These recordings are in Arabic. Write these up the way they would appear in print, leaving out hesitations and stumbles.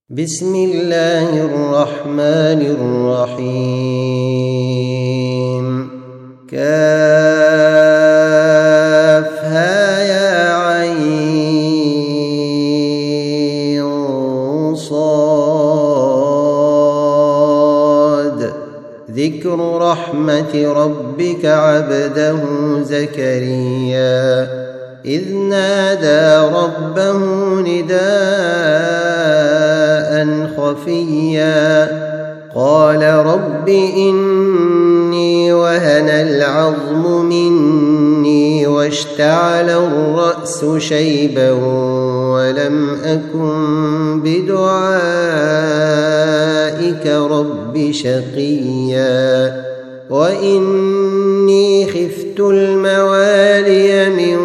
بسم الله الرحمن الرحيم كافها يا عين صاد ذكر رحمة ربك عبده زكريا إذ نادى ربه نداء خفيا قال رب إني وهن العظم مني واشتعل الرأس شيبا ولم أكن بدعائك رب شقيا وإني خفت الموالي من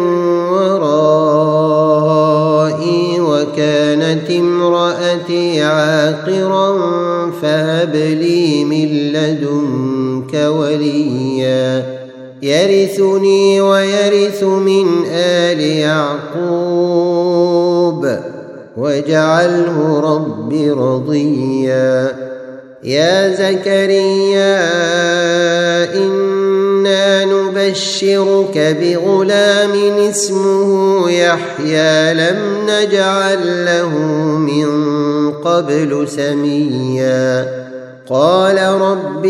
ورائي وكانت امرأتي عاقرا فهب لي من لدنك وليا يرثني ويرث من آل يعقوب واجعله رب رضيا يا زكريا إنا نبشرك بغلام اسمه يحيى لم نجعل له من قبل سميا قال رب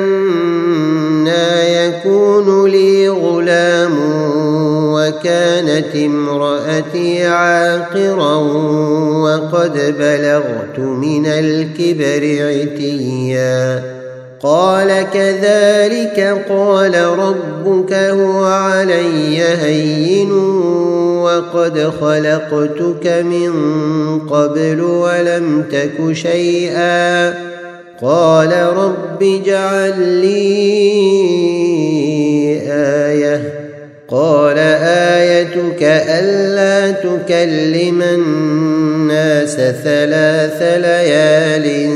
أنى يكون لي غلام وكانت امرأتي عاقرا وقد بلغت من الكبر عتيا قال كذلك قال ربك هو علي هين وقد خلقتك من قبل ولم تك شيئا قال رب اجعل لي آية قال آيتك ألا تكلم الناس 3 ليال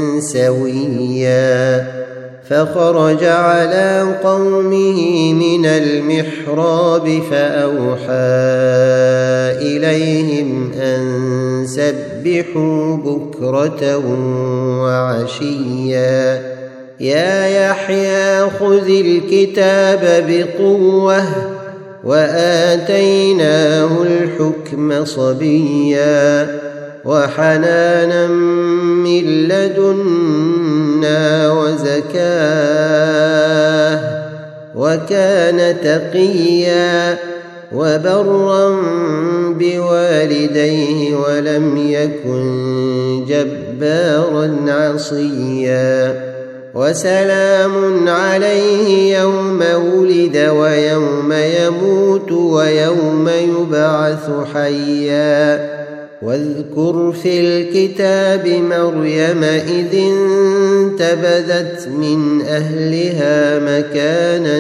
سويا فخرج على قومه من المحراب فأوحى إليهم أن سبحوا بكرة وعشيا يا يحيى خذ الكتاب بقوة وآتيناه الحكم صبيا وحنانا من لدنا وزكاه وكان تقيا وبرا بوالديه ولم يكن جبارا عصيا وسلام عليه يوم ولد ويوم يموت ويوم يبعث حيا واذكر في الكتاب مريم إذ انتبذت من أهلها مكانا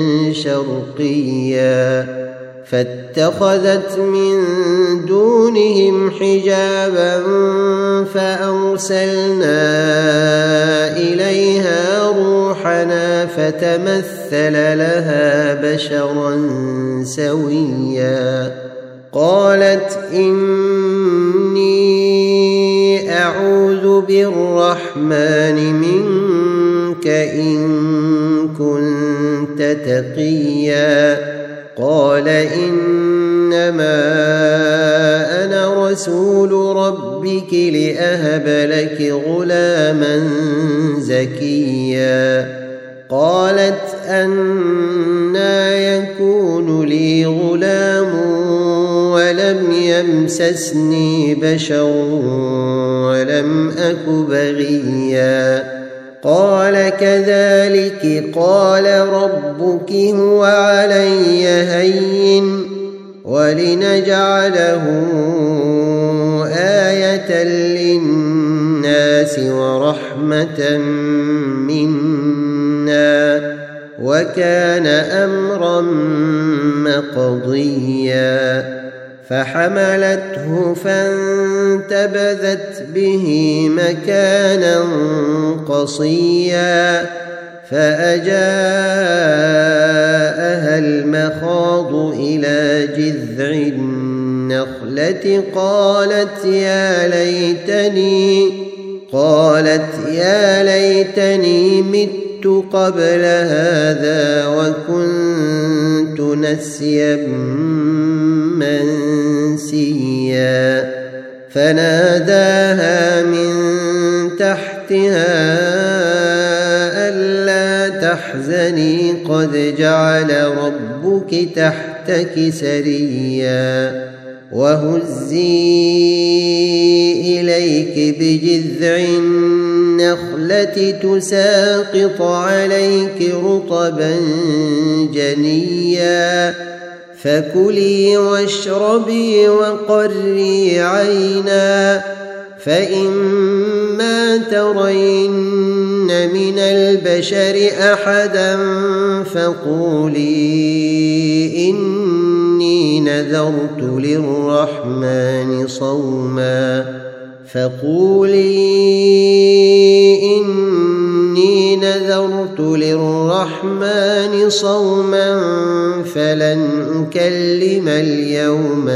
شرقيا فاتخذت من دونهم حجابا فأرسلنا إليها روحنا فتمثل لها بشرا سويا قالت إني أعوذ بالرحمن منك إن كنت تقيا قال إنما أنا رسول ربك لأهب لك غلاما زكيا قالت أنى يكون لي غلام ولم يمسسني بشر ولم أك بغيا قال كذلك قال ربك هو علي هين ولنجعله آية للناس ورحمة منا وكان أمرا مقضيا فحملته فانتبذت به مكانا قصيا فأجاءها المخاض إلى جذع النخلة قالت يا ليتني مت قبل هذا وكنت نسيا منسيا فناداها من تحتها ألا تحزني قد جعل ربك تحتك سريا وهزي إليك بجذع النخلة تساقط عليك رطبا جنيا فكلي واشربي وقري عينا فإما ترين من البشر أحدا فقولي إني نذرت للرحمن صوما فلن أكلم اليوم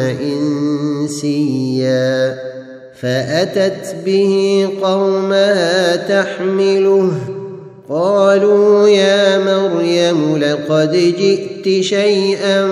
إنسيا فأتت به قومها تحمله قالوا يا مريم لقد جئت شيئا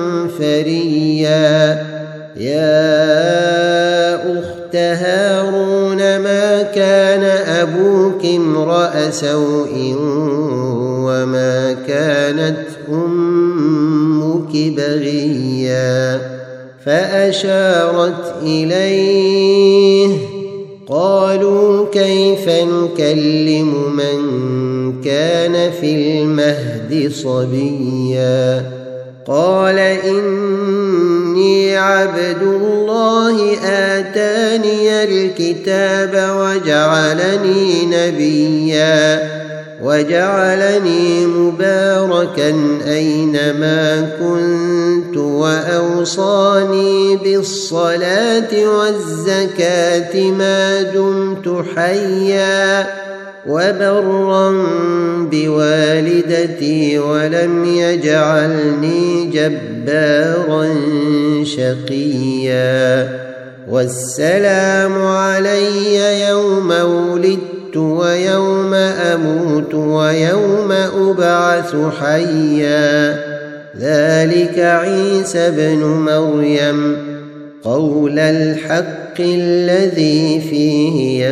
فريا يا أخت هارون ما كان أبوك امرأ سوء وما كانت أمك بغيا فأشارت إليه قالوا كيف نكلم من كان في المهد صبيا قال إني عبد الله آتاني الكتاب وجعلني نبيا وجعلني مباركا أينما كنت وأوصاني بالصلاة والزكاة ما دمت حيا وبرا بوالدتي ولم يجعلني جبارا شقيا والسلام علي يوم ولدت ويوم أموت ويوم أبعث حيا ذلك عيسى بن مريم قول الحق الذي فيه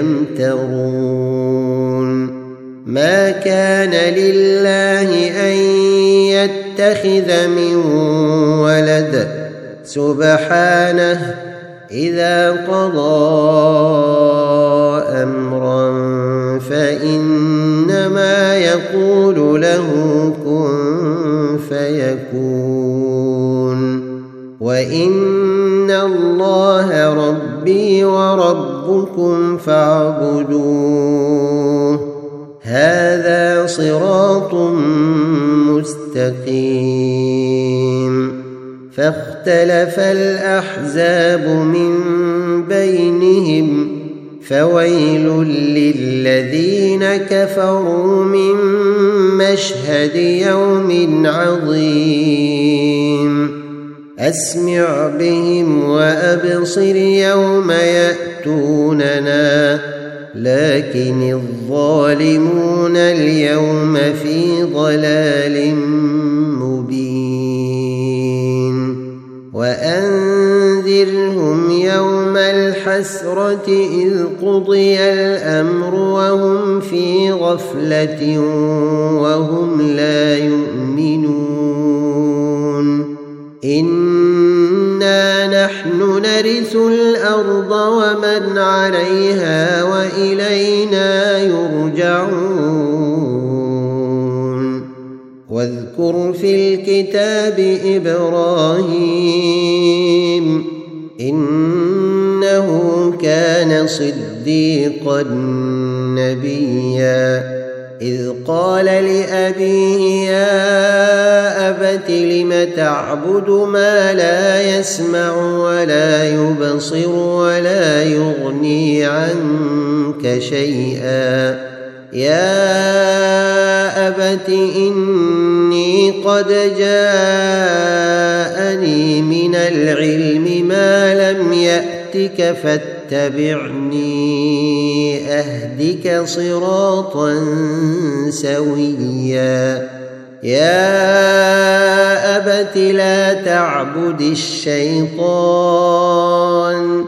يمترون ما كان لله أن يتخذ من ولد سبحانه إذا قضى أمرا فإنما يقول له كن فيكون وإن الله ربي وربكم فاعبدوه هذا صراط مستقيم فاختلف الأحزاب من بينهم فويل للذين كفروا من مشهد يوم عظيم أسمع بهم وأبصر يوم يأتوننا لكن الظالمون اليوم في ضلال مبين وأنذرهم يوم الحسرة إذ قضي الأمر وهم في غفلة وهم لا يؤمنون إنا نحن نرث الأرض ومن عليها وإلينا يرجعون واذكر في الكتاب إبراهيم إنه كان صديقا نبيا إذ قال لأبيه يا أبت لم تعبد ما لا يسمع ولا يبصر ولا يغني عنك شيئا يا أبت إني قد جاءني من العلم ما لم يأتك فاتبعني أهدك صراطا سويا يا أبت لا تعبد الشيطان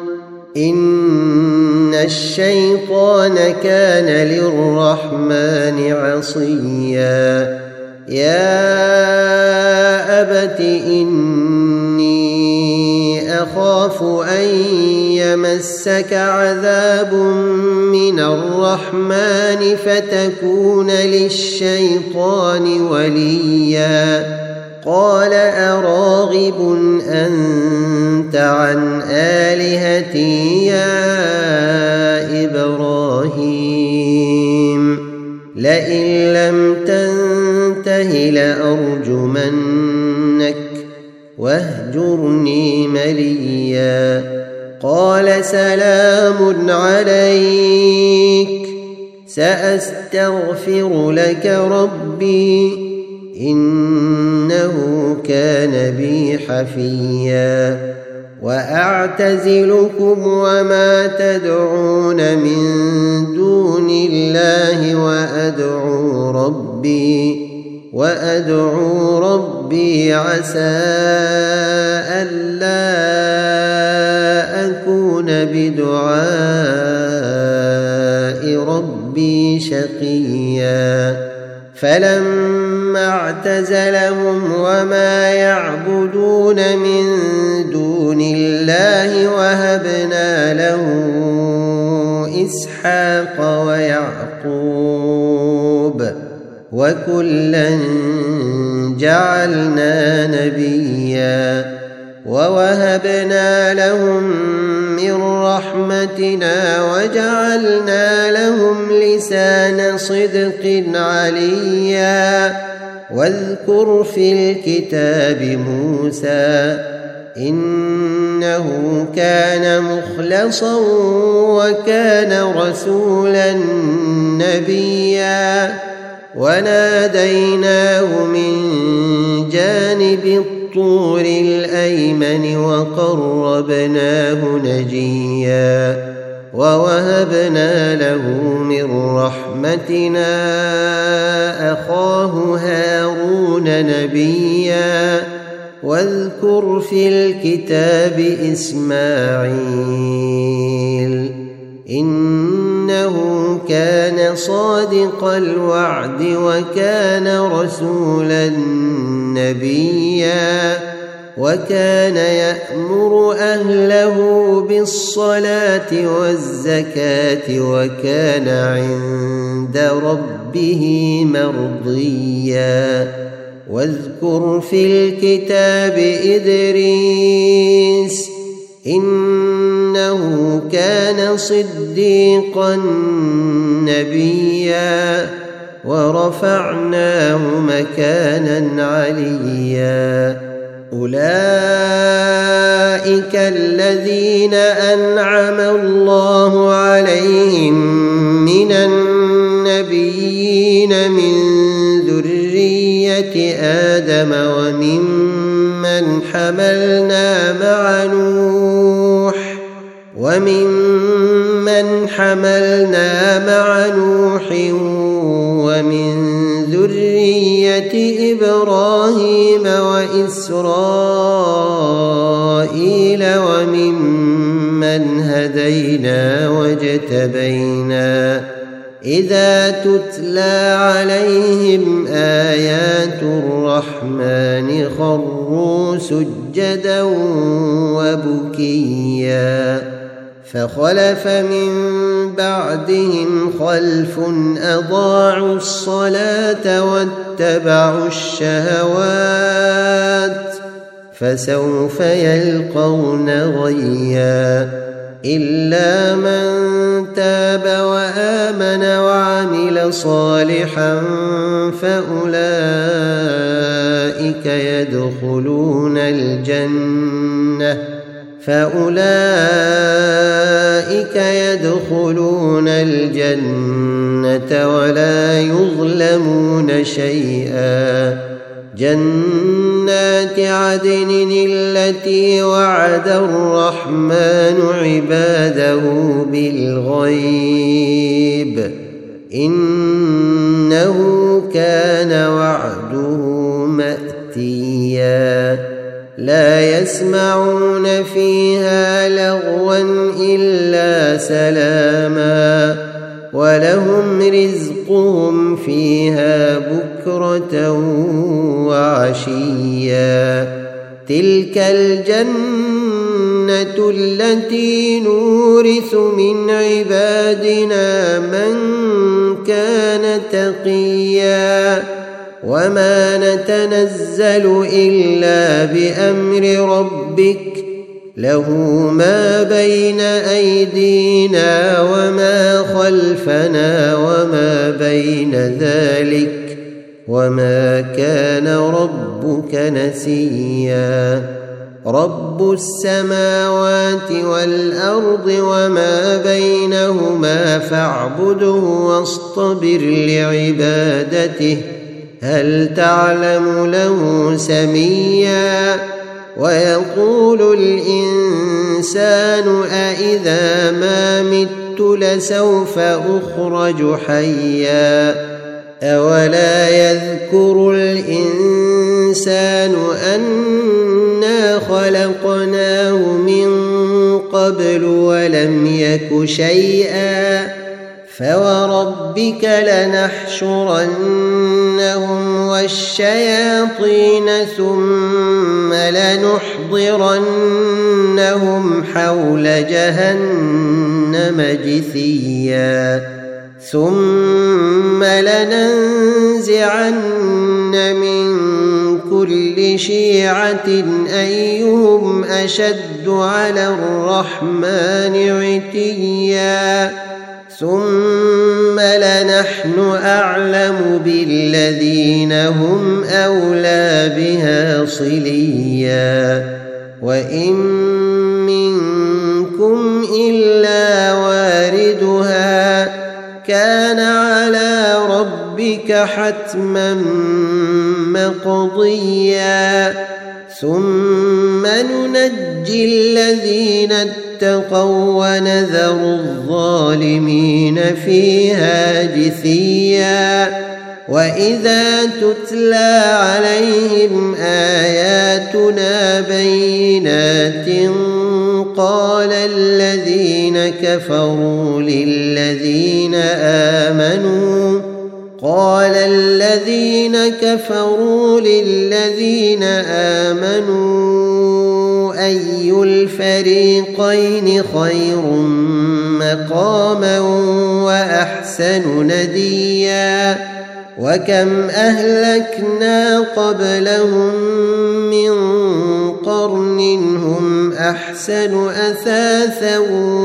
إن الشيطان كان للرحمن عصيا يا أبت إني أخاف أن يمسك عذاب من الرحمن فتكون للشيطان وليا قال أراغب أنت عن آلهتي يا إبراهيم لئن لم تنته لأرجمنك واهجرني مليا قال سلام عليك سأستغفر لك ربي إنه كان بي حفيا وأعتزلكم وما تدعون من دون الله وأدعو ربي عسى ألا أكون بدعاء ربي شقيا فلما اعتزلهم وما يعبدون من دون الله وهبنا له إسحاق ويعقوب وكلا جعلنا نبيا ووهبنا لهم من رحمتنا وجعلنا لهم لسان صدق عليا واذكر في الكتاب موسى إنه كان مخلصا وكان رسولا نبيا وناديناه من جانب الطور الأيمن وقربناه نجيا ووهبنا له من رحمتنا أخاه هارون نبيا واذكر في الكتاب إسماعيل إنه كان صادق الوعد وكان رسولا نبيا وكان يأمر أهله بالصلاة والزكاة وكان عند ربه مرضيا واذكر في الكتاب إدريس إنه كان صديقا نبيا ورفعناه مكانا عليا أولئك الذين أنعم الله عليهم من النبيين من ذرية آدم وممن حملنا مع نوح ومن ذرية إبراهيم وإسرائيل وممن هدينا واجتبينا إذا تتلى عليهم آيات الرحمن خروا سجدا وبكيا فخلف من بعدهم خلف أضاعوا الصلاة واتبعوا الشهوات فسوف يلقون غيا إلا من تاب وآمن وعمل صالحا فأولئك يدخلون الجنة فأولئك يدخلون الجنة ولا يظلمون شيئا. جنات عدن التي وعد الرحمن عباده بالغيب إنه كان وعده مأتيا. لا يسمعون فيها لغوا إلا سلاما ولهم رزقهم فيها بكرة وعشيا. تلك الجنة التي نورث من عبادنا من كان تقيا. وما نتنزل إلا بأمر ربك له ما بين أيدينا وما خلفنا وما بين ذلك وما كان ربك نسيا. رب السماوات والأرض وما بينهما فاعبده واصطبر لعبادته هل تعلم له سميا. ويقول الإنسان أإذا ما مت لسوف أخرج حيا. أولا يذكر الإنسان أنا خلقناه من قبل ولم يك شيئا. فوربك لنحشرنهم والشياطين ثم لنحضرنهم حول جهنم جثيا. ثم لننزعن من كل شيعة أيهم أشد على الرحمن عتيا. ثم لنحن أعلم بالذين هم أولى بها صليا. وإن منكم إلا واردها كان على ربك حتما مقضيا. ثم ننجي الذين اتقوا ونذر الظالمين فيها جثيا. وإذا تتلى عليهم آياتنا بينات قال الذين كفروا للذين آمنوا أي الفريقين خير مقاما وأحسن نديا. وكم أهلكنا قبلهم من قرن هم أحسن أثاثا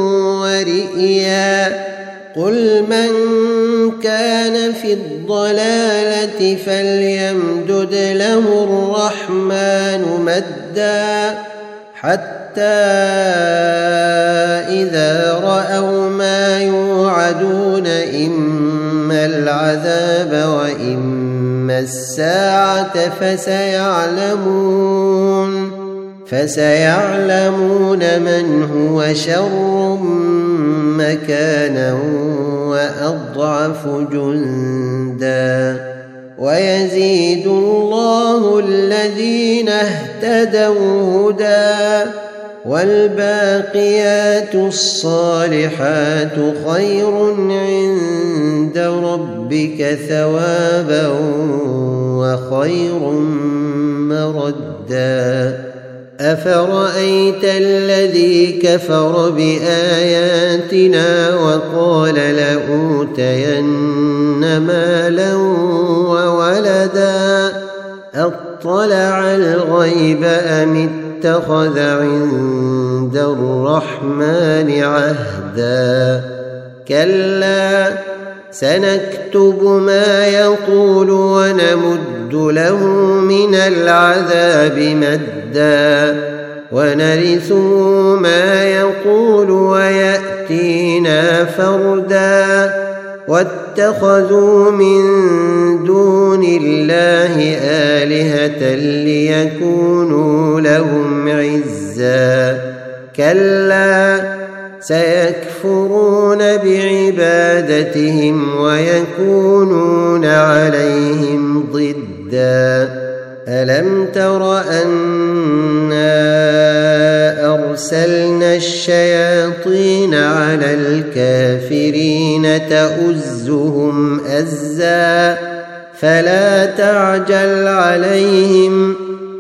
ورئيا. قل من كان في الضلالة فليمدد له الرحمن مدا حتى إذا رأوا ما يوعدون إما العذاب وإما الساعة فسيعلمون من هو شر مكانا وأضعف جندا. ويزيد الله الذين اهتدوا هدى والباقيات الصالحات خير عند ربك ثوابا وخير مردا. أفرأيت الذي كفر بآياتنا وقال لأوتين مالا وولدا أطلع الغيب أم اتخذ عند الرحمن عهدا. كلا سنكتب ما يقول ونمد له من العذاب مدا ونرثه ما يقول ويأتينا فردا واتخذوا من دون الله آلهة ليكونوا لهم عزا كلا سيكفرون بعبادتهم ويكونون عليهم ضدا ألم تر أنا أرسلنا الشياطين على الكافرين تؤزهم أزا فلا تعجل عليهم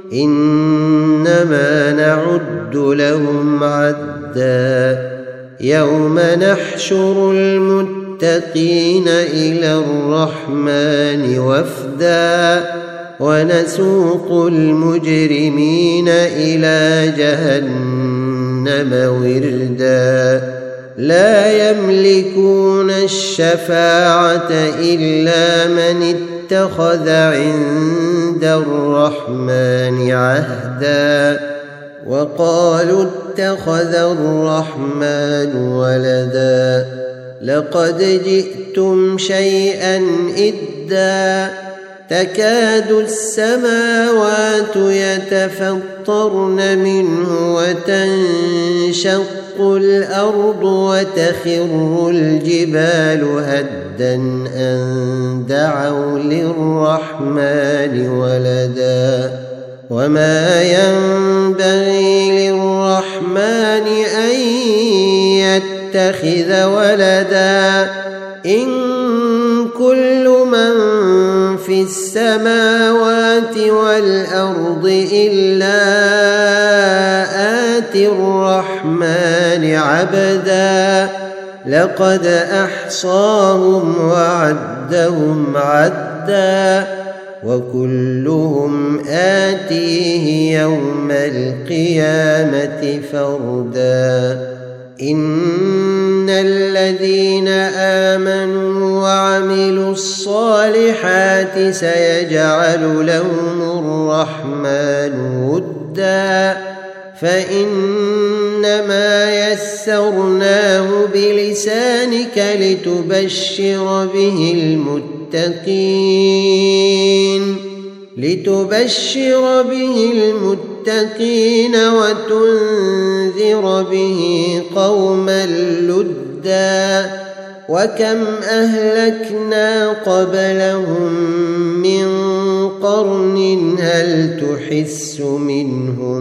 إنما نعد لهم عدا يوم نحشر المتقين إلى الرحمن وفدا ونسوق المجرمين إلى جهنم وردا لا يملكون الشفاعة إلا من اتخذ عند الرحمن عهدا وقالوا اتخذ الرحمن ولدا لقد جئتم شيئا إدا تكاد السماوات يتفطرن منه وتنشق الأرض وتخر الجبال هدا أن دعوا للرحمن ولدا وما ينبغي للرحمن أن يتخذ ولدا إن كل من في السماوات والأرض إلا آتي الرحمن عبدا لقد أحصاهم وعدهم عدا وكلهم آتيه يوم القيامة فردا إن الذين آمنوا وعملوا الصالحات سيجعل لهم الرحمن ودا فإنما يسرناه بلسانك لتبشر به المتقين وتنذر به قوما لدا وكم أهلكنا قبلهم من قرن هل تحس منهم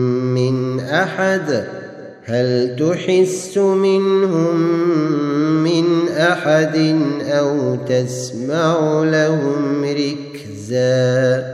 من أحد أو تسمع لهم ركزا